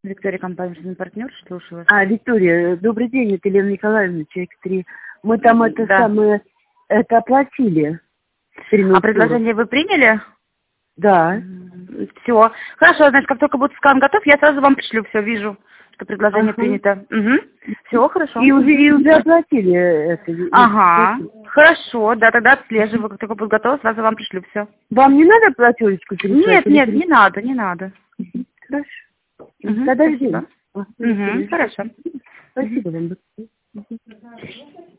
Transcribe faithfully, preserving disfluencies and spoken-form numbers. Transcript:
Виктория, компания «Партнер», слушаю вас. А, Виктория, добрый день, это Елена Николаевна, человек три. Мы там это Да. самое, это оплатили. А предложение вы приняли? Да. Все. Хорошо, значит, как только будет скан готов, я сразу вам пришлю. Все, вижу, что предложение Ага. принято. Угу. Все, хорошо. И уже, и уже оплатили это. Ага. Хорошо, да, тогда отслеживаю. Как только будет готово, сразу вам пришлю. Все. Вам не надо платежечку переслать? Нет, или нет, перес- не надо, не надо. Хорошо. Угу, Тогда спасибо. ждем. А, Угу, хорошо. Спасибо вам.